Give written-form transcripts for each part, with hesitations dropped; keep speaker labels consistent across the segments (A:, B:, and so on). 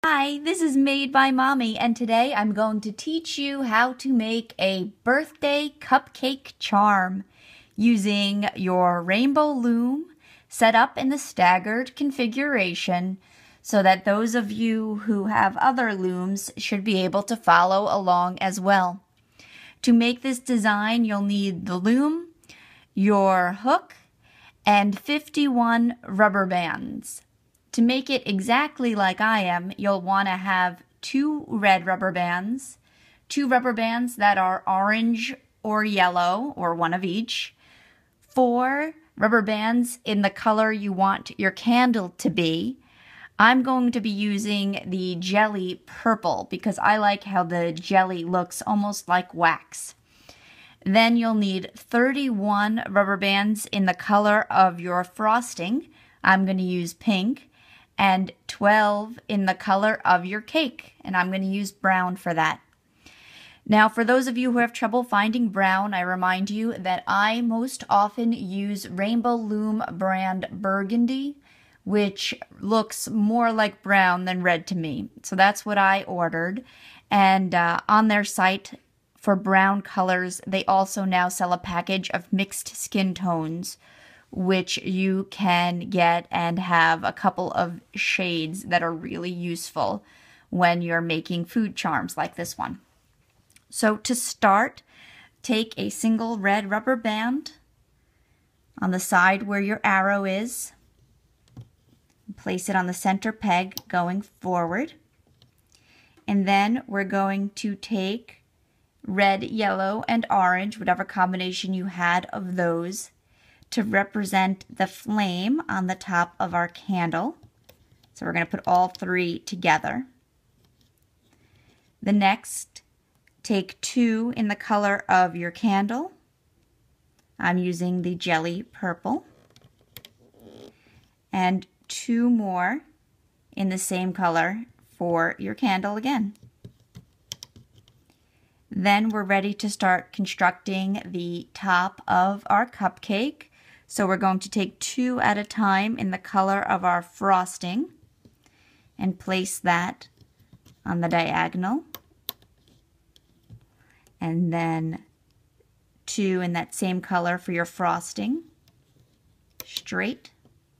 A: Hi, this is Made by Mommy, and today I'm going to teach you how to make a birthday cupcake charm using your rainbow loom set up in the staggered configuration so that those of you who have other looms should be able to follow along as well. To make this design, you'll need the loom, your hook, and 51 rubber bands. To make it exactly like I am, you'll want to have 2 red rubber bands, 2 rubber bands that are orange or yellow, or one of each, 4 rubber bands in the color you want your candle to be. I'm going to be using the jelly purple because I like how the jelly looks almost like wax. Then you'll need 31 rubber bands in the color of your frosting. I'm going to use pink. And 12 in the color of your cake, and I'm going to use brown for that. Now, for those of you who have trouble finding brown, I remind you that I most often use Rainbow Loom brand Burgundy, which looks more like brown than red to me. So that's what I ordered. And on their site for brown colors, they also now sell a package of mixed skin tones, which you can get and have a couple of shades that are really useful when you're making food charms like this one. So to start, take a single red rubber band on the side where your arrow is, place it on the center peg going forward, and then we're going to take red, yellow, and orange, whatever combination you had of those, to represent the flame on the top of our candle. So we're going to put all 3 together. The next, take 2 in the color of your candle. I'm using the jelly purple. And 2 more in the same color for your candle again. Then we're ready to start constructing the top of our cupcake. So we're going to take 2 at a time in the color of our frosting and place that on the diagonal. And then 2 in that same color for your frosting, straight.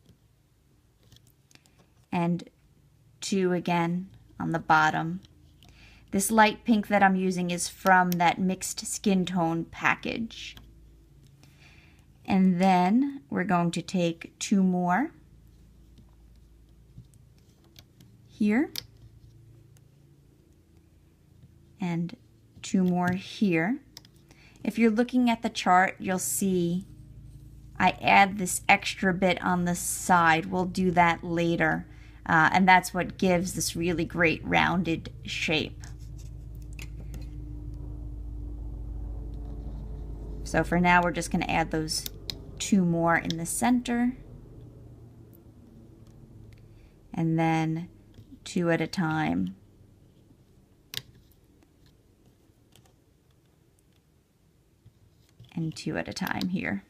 A: And 2 again on the bottom. This light pink that I'm using is from that mixed skin tone package. And then we're going to take 2 more here and 2 more here. If you're looking at the chart, you'll see I add this extra bit on the side. We'll do that later, and that's what gives this really great rounded shape. So for now, we're just going to add those 2 more in the center, and then 2 at a time. And 2 at a time here.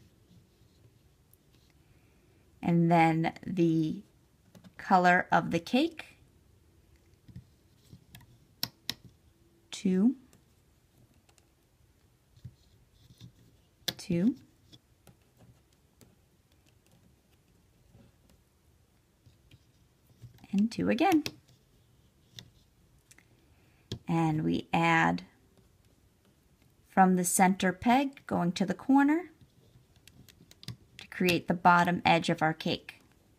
A: And then the color of the cake, 2, 2, and 2 again. And we add from the center peg going to the corner to create the bottom edge of our cake.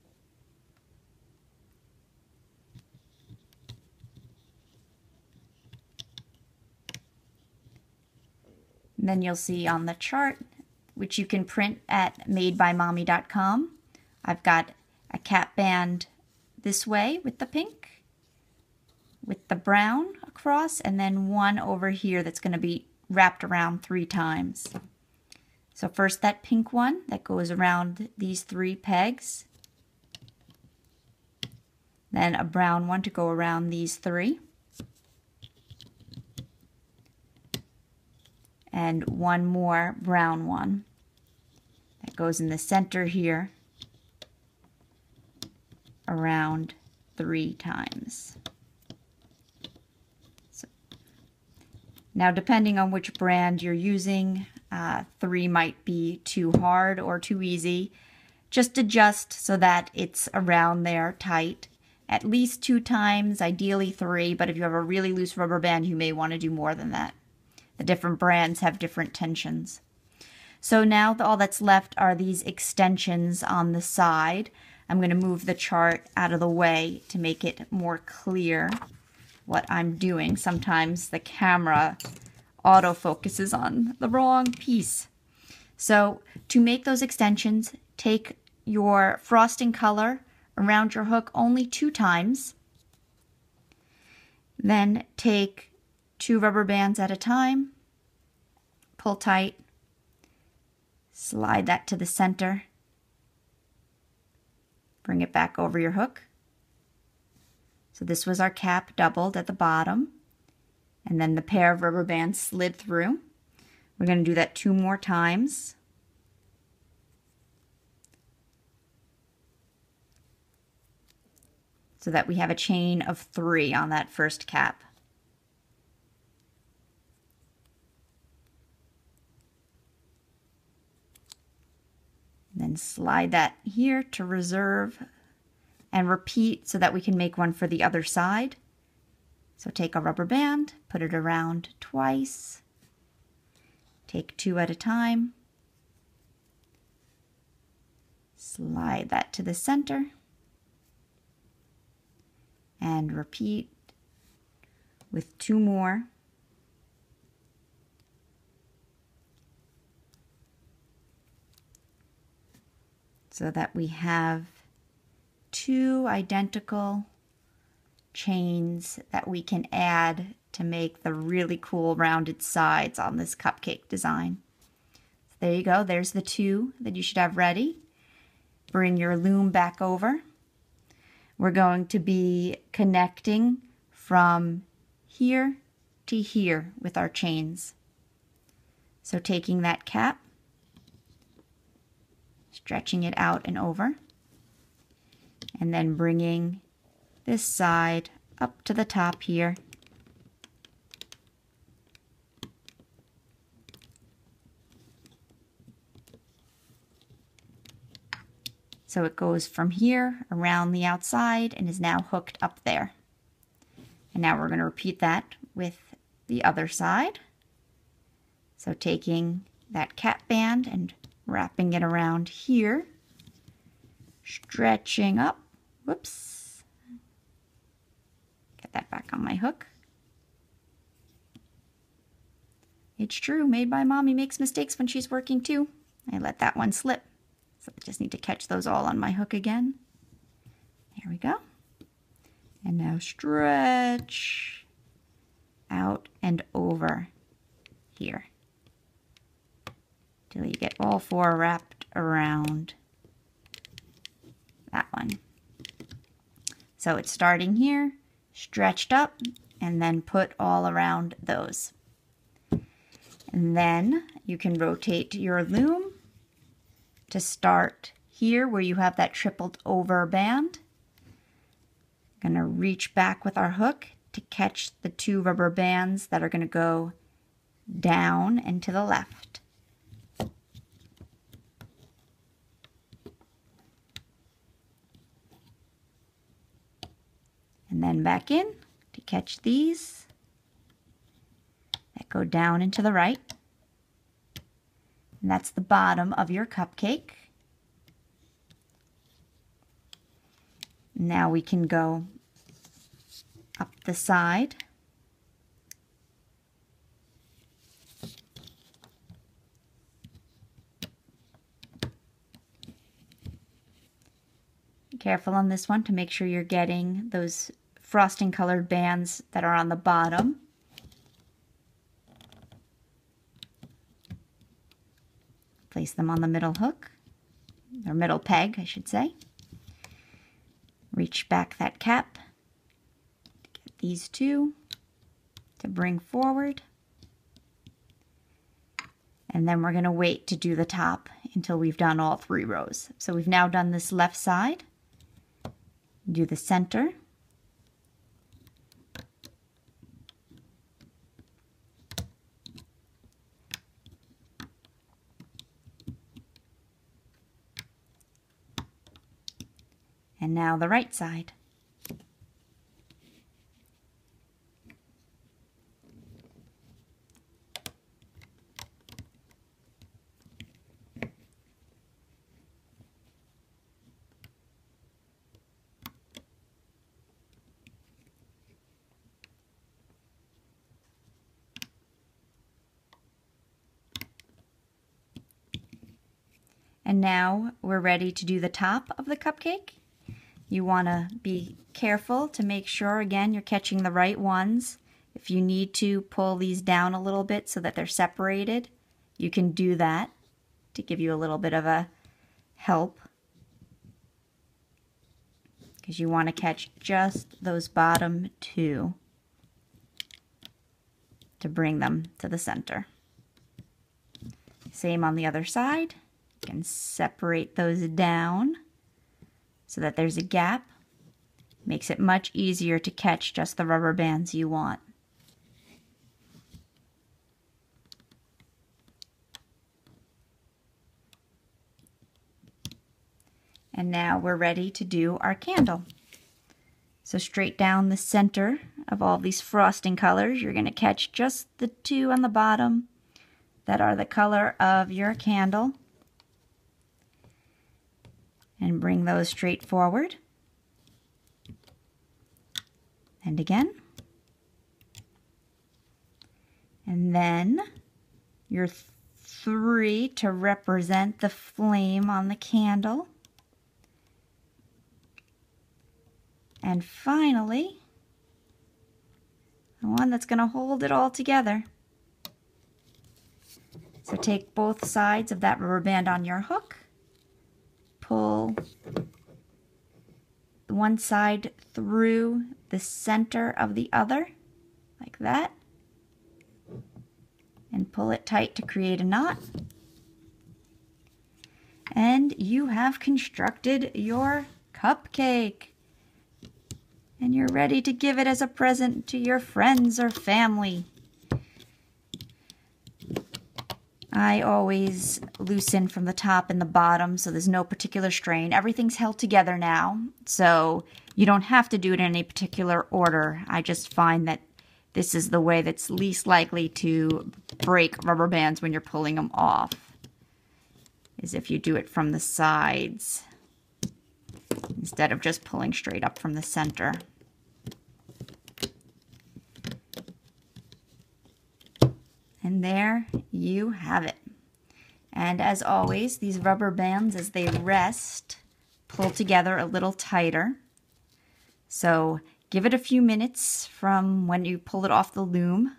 A: And then you'll see on the chart, which you can print at madebymommy.com, I've got a cap band this way with the pink, with the brown across, and then one over here that's going to be wrapped around 3 times. So first that pink one that goes around these 3 pegs, then a brown one to go around these 3, and one more brown one that goes in the center here around 3 times. Now, depending on which brand you're using, 3 might be too hard or too easy. Just adjust so that it's around there tight. At least 2 times, ideally 3, but if you have a really loose rubber band, you may want to do more than that. The different brands have different tensions. So now all that's left are these extensions on the side. I'm going to move the chart out of the way to make it more clear what I'm doing. Sometimes the camera autofocuses on the wrong piece. So to make those extensions, take your frosting color around your hook only 2 times. Then take 2 rubber bands at a time, pull tight, slide that to the center, bring it back over your hook. So this was our cap doubled at the bottom, and then the pair of rubber bands slid through. We're going to do that 2 more times. So that we have a chain of 3 on that first cap. Then slide that here to reserve and repeat so that we can make one for the other side. So take a rubber band, put it around twice, take 2 at a time, slide that to the center, and repeat with 2 more. So that we have 2 identical chains that we can add to make the really cool rounded sides on this cupcake design. So there you go. There's the 2 that you should have ready. Bring your loom back over. We're going to be connecting from here to here with our chains. So taking that cap, stretching it out and over, and then bringing this side up to the top here. So it goes from here around the outside and is now hooked up there. And now we're going to repeat that with the other side. So taking that cap band and wrapping it around here, stretching up, whoops, get that back on my hook. It's true, Made by Mommy makes mistakes when she's working too. I let that one slip, so I just need to catch those all on my hook again. There we go. And now stretch out and over here till you get all 4 wrapped around that one. So it's starting here, stretched up, and then put all around those. And then you can rotate your loom to start here where you have that tripled over band. I'm going to reach back with our hook to catch the 2 rubber bands that are going to go down and to the left. And then back in to catch these that go down and to the right. And that's the bottom of your cupcake. Now we can go up the side. Be careful on this one to make sure you're getting those frosting colored bands that are on the bottom. Place them on the middle hook, or middle peg, I should say. Reach back that cap, get these 2 to bring forward. And then we're going to wait to do the top until we've done all 3 rows. So we've now done this left side. Do the center. And now the right side. And now we're ready to do the top of the cupcake. You want to be careful to make sure, again, you're catching the right ones. If you need to pull these down a little bit so that they're separated, you can do that to give you a little bit of a help. Because you want to catch just those bottom two to bring them to the center. Same on the other side. You can separate those down so that there's a gap. Makes it much easier to catch just the rubber bands you want. And now we're ready to do our candle. So straight down the center of all these frosting colors, you're going to catch just the two on the bottom that are the color of your candle. And bring those straight forward. And again. And then your three to represent the flame on the candle. And finally, the one that's going to hold it all together. So take both sides of that rubber band on your hook. Pull one side through the center of the other, like that, and pull it tight to create a knot. And you have constructed your cupcake. And you're ready to give it as a present to your friends or family. I always loosen from the top and the bottom so there's no particular strain. Everything's held together now, so you don't have to do it in any particular order. I just find that this is the way that's least likely to break rubber bands when you're pulling them off, is if you do it from the sides instead of just pulling straight up from the center. And there you have it. And as always, these rubber bands, as they rest, pull together a little tighter. So give it a few minutes from when you pull it off the loom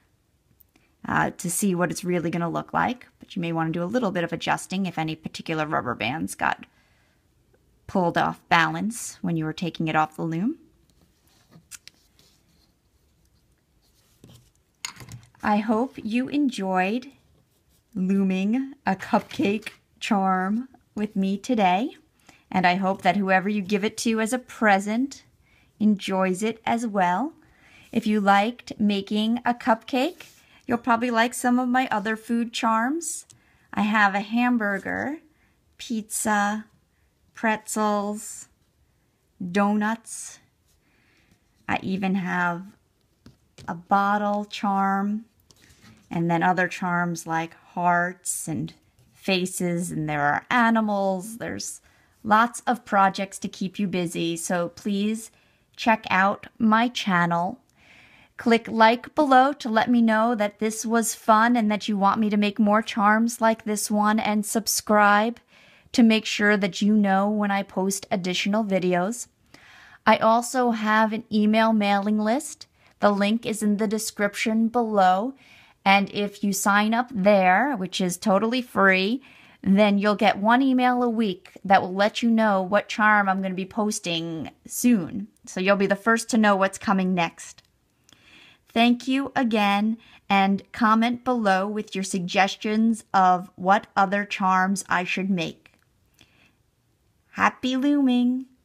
A: to see what it's really going to look like. But you may want to do a little bit of adjusting if any particular rubber bands got pulled off balance when you were taking it off the loom. I hope you enjoyed looming a cupcake charm with me today, and I hope that whoever you give it to as a present enjoys it as well. If you liked making a cupcake, you'll probably like some of my other food charms. I have a hamburger, pizza, pretzels, donuts. I even have a bottle charm, and then other charms like hearts and faces, and there are animals. There's lots of projects to keep you busy, so please check out my channel. Click like below to let me know that this was fun and that you want me to make more charms like this one, and subscribe to make sure that you know when I post additional videos. I also have an email mailing list. The link is in the description below, and if you sign up there, which is totally free, then you'll get one email a week that will let you know what charm I'm going to be posting soon. So you'll be the first to know what's coming next. Thank you again, and comment below with your suggestions of what other charms I should make. Happy looming!